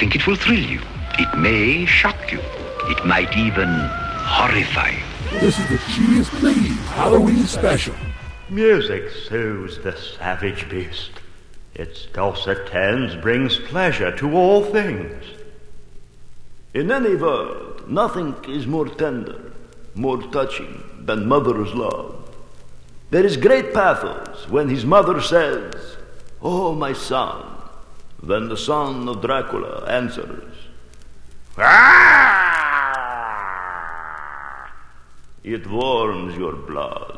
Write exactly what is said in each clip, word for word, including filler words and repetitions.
think it will thrill you. It may shock you. It might even horrify you. This is the Cheese Please Halloween Special. Music soothes the savage beast. Its dulcet tones brings pleasure to all things. In any world, nothing is more tender, more touching than mother's love. There is great pathos when his mother says, "Oh, my son," when the son of Dracula answers, "Ah!" It warms your blood.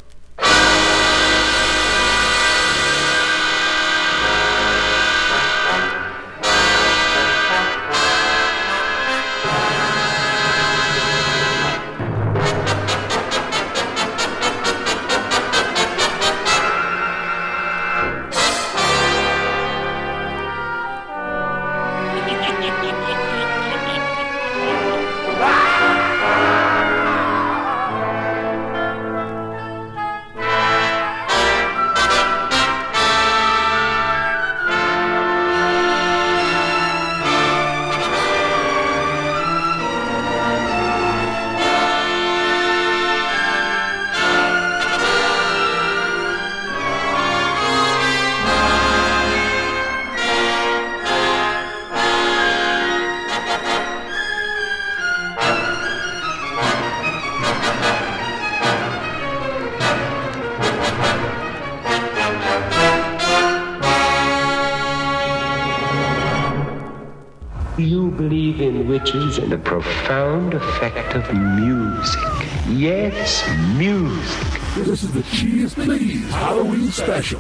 You believe in witches and the profound effect of music. Yes, music. This is the Cheese Please Halloween Special.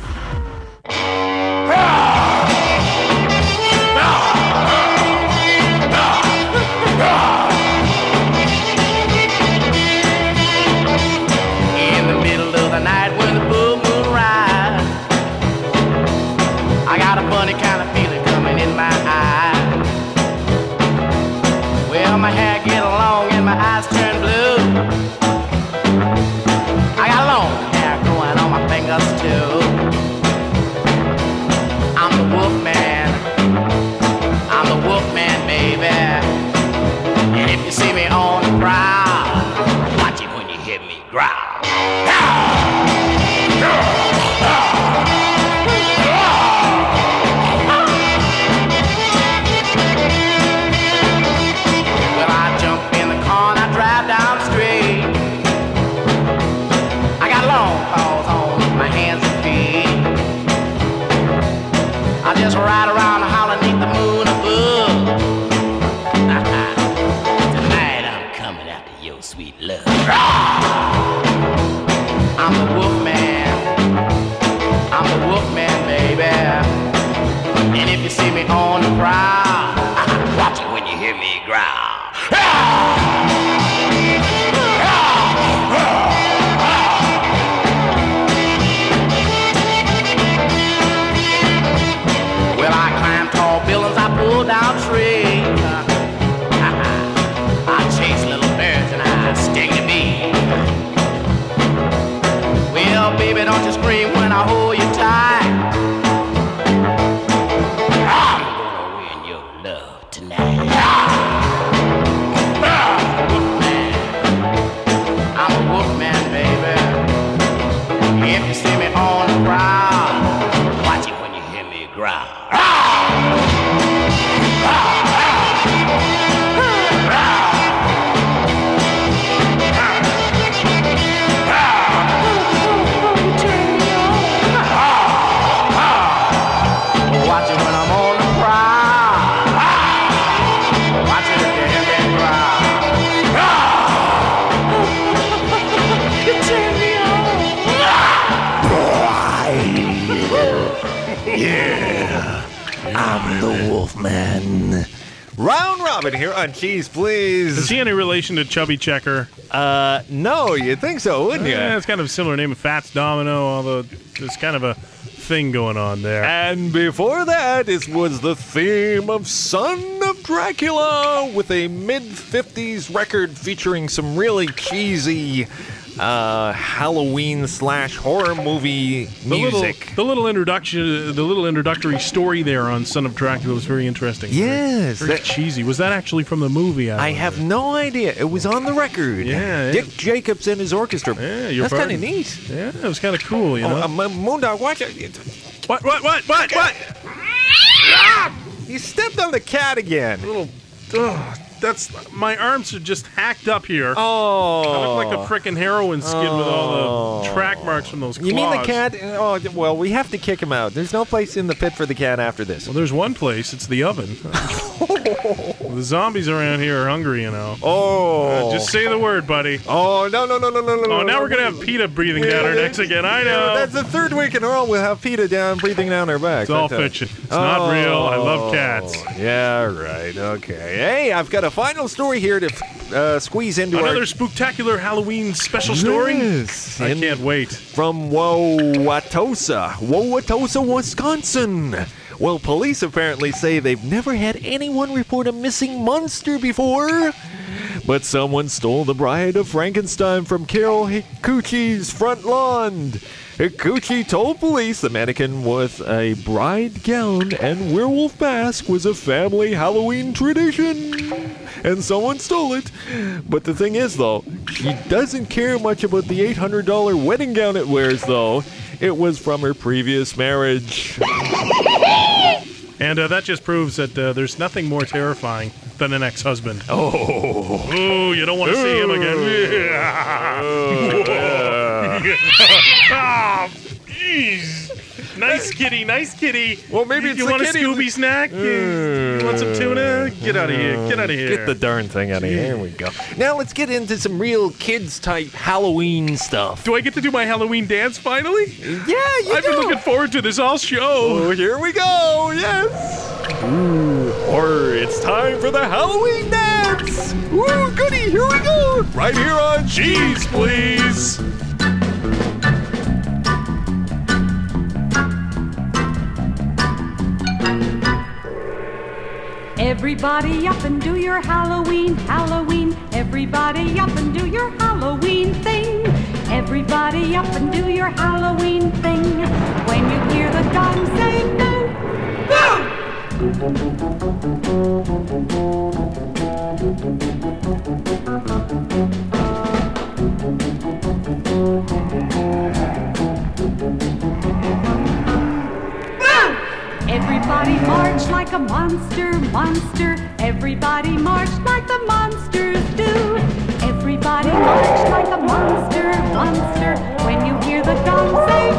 In the middle of the night when the full moon rise, I got a funny kind of feeling coming in my eye. Well, my hair get long and my eyes turn blue. I got long hair growing on my fingers too. I'm the wolf man. I'm the wolf man, baby. And if you see me on the prowl, watch it when you hear me growl. Well, I jump in the car and I drive down the street. I got long paws on my hands and feet. I just ride around the holler neath the moon above. Tonight I'm coming after your sweet love. I'm the wolf man. I'm the wolf man, baby. And if you see me on the prowl, watch it when you hear me growl. Well, I climb tall buildings, I pull down trees. I chase little birds and I sting the bee. Well, baby, don't you scream when I hold you tight. I'm gonna win your love tonight. I'm a wolf man, baby. If you see me on the prowl, watch it when you hear me growl. Watch it when I'm on the prowl. Watch it if you hear me growl. You turn me on. Yeah, I'm the Wolfman. Round Robin here on Cheese Please. Is he any relation to Chubby Checker? Uh, no, you'd think so, wouldn't you? Yeah, it's kind of a similar name of Fats Domino, although there's kind of a thing going on there. And before that, it was the theme of Son of Dracula with a mid-fifties record featuring some really cheesy uh, Halloween slash horror movie The music. little, the little introduction, the little introductory story there on Son of Dracula was very interesting. Yes, very, very that- cheesy. Was that actually from the movie? I have no idea. It was on the record. Yeah, Dick yeah. Jacobs and his orchestra. Yeah, you're That's kind of pardon. neat. Yeah, it was kind of cool, you know. Oh, um, uh, Moondog, watch it. what? What? What? What? What? You stepped on the cat again. Little. Ugh, that's my arms are just hacked up here. Oh. I look like a frickin' heroin skin with all the Oh. track marks from those claws. You mean the cat? Oh, well, we have to kick him out. There's no place in the pit for the cat after this. Well, there's one place. It's the oven. The zombies around here are hungry, you know. Oh. Uh, just say the word, buddy. Oh, no, no, no, no, no, no. Oh, no, now no. we're gonna have PETA breathing down our necks again. I know. That's the third week in a row we'll have PETA down, breathing down our backs. It's all I tell you. fiction. It's not real. I love cats. Yeah, right. Okay. Hey, I've got a final story here to uh, squeeze into Another our... spectacular Halloween special story? Yes. I In- can't wait. From Wauwatosa, Wauwatosa, Wisconsin. Well, police apparently say they've never had anyone report a missing monster before. But someone stole the Bride of Frankenstein from Carol Hikuchi's front lawn. Hikuchi told police the mannequin with a bride gown and werewolf mask was a family Halloween tradition. And someone stole it. But the thing is, though, she doesn't care much about the eight hundred dollars wedding gown it wears, though. It was from her previous marriage. And uh, that just proves that uh, there's nothing more terrifying than an ex-husband. Oh. Ooh, you don't want to see him again. Oh, jeez. Nice kitty, nice kitty. Well, maybe you, it's you the want kitty- a Scooby snack? You want some tuna? Get out of here! Get out of here! Get the darn thing out of here. Here we go. Now let's get into some real kids-type Halloween stuff. Do I get to do my Halloween dance finally? Yeah, you I've do. been looking forward to this all show. Oh, here we go. Yes. Ooh, horror! It's time for the Halloween dance. Ooh, goody! Here we go. Right here on Cheese, Please. Everybody up and do your Halloween, Halloween. Everybody up and do your Halloween thing. Everybody up and do your Halloween thing. When you hear the gong say boo, everybody march like a monster, monster. Everybody march like the monsters do. Everybody march like a monster, monster. When you hear the gong say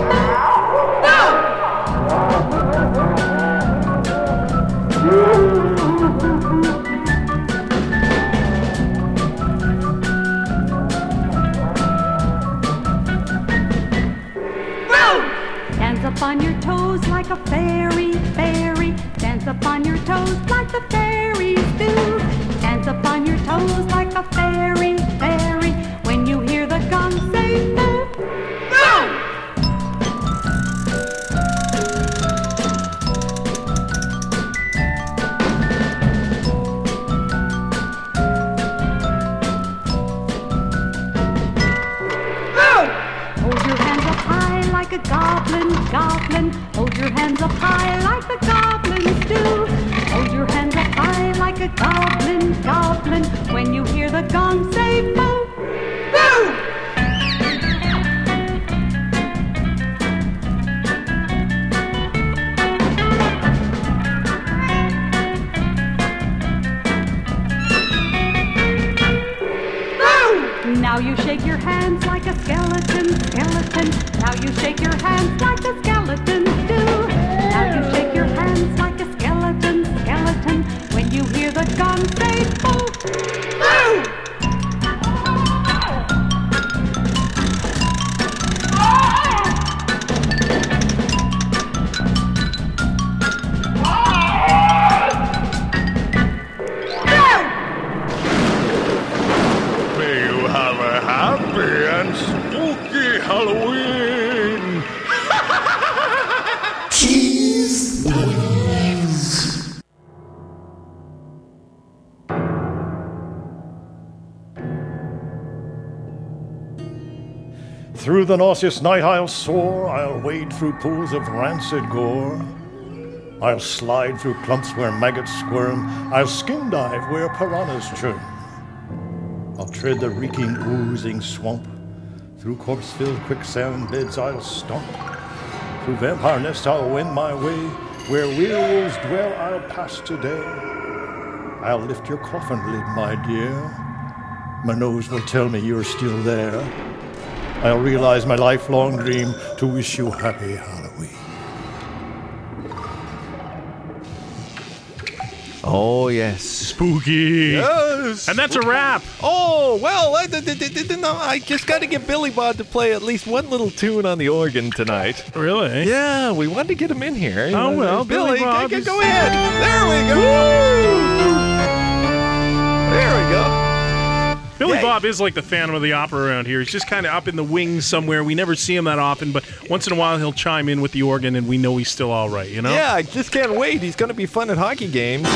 dance up on your toes like a fairy, fairy. Dance up on your toes like the fairies do. Dance up on your toes like a fairy, fairy. When you hear the gong say boo, boo! Hold your hands up high like a goblin, goblin. Hold your hands up high like the goblins do. Hold your hands up high like a goblin, goblin. When you hear the gong say boo, boo! Now you shake your hands like a skeleton, skeleton. Now you shake your hands like the skeletons do. Now you shake your hands like a skeleton, skeleton. When you hear the gong say boo, boo! May you have a happy and spooky Halloween. Cheese, please. Through the nauseous night I'll soar, I'll wade through pools of rancid gore. I'll slide through clumps where maggots squirm, I'll skin dive where piranhas churn. I'll tread the reeking, oozing swamp, through corpse-filled quicksand beds I'll stomp. Through vampire nests I'll wend my way, where werewolves dwell I'll pass today. I'll lift your coffin lid, my dear. My nose will tell me you're still there. I'll realize my lifelong dream to wish you happy Halloween. Oh, yes. Spooky. Yes. And that's a wrap. Oh, well, I, I, I, I just got to get Billy Bob to play at least one little tune on the organ tonight. Really? Yeah, we wanted to get him in here. Oh, well, Billy, Billy Bob go, is... go ahead. There we go. Woo! There we go. Billy Yay. Bob is like the Phantom of the Opera around here. He's just kind of up in the wings somewhere. We never see him that often, but once in a while he'll chime in with the organ, and we know he's still all right, you know? Yeah, I just can't wait. He's going to be fun at hockey games.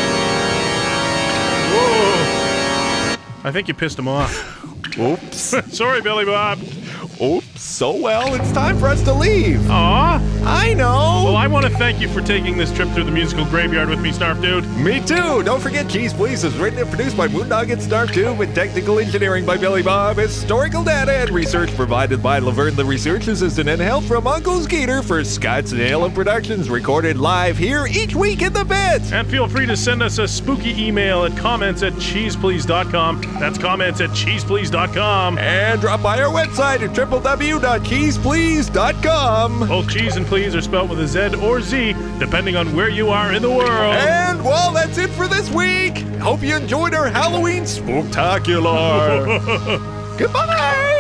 Whoa. I think you pissed him off. Oops. Sorry, Billy Bob. Oops. So, well, it's time for us to leave. Aw. I know. Well, I want to thank you for taking this trip through the musical graveyard with me, Snarf Dude. Me too. Don't forget, Cheese Please is written and produced by Moondog and Snarf Tube, with technical engineering by Billy Bob, historical data and research provided by Laverne the Research Assistant, and help from Uncle Skeeter for Scottsdale Productions, recorded live here each week in the bit. And feel free to send us a spooky email at comments at cheeseplease dot com. That's comments at cheeseplease dot com. And drop by our website at w w w dot cheese please dot com. Both cheese and please are spelled with a Z or Z, depending on where you are in the world. And, well, that's it for this week. Hope you enjoyed our Halloween spooktacular. Goodbye.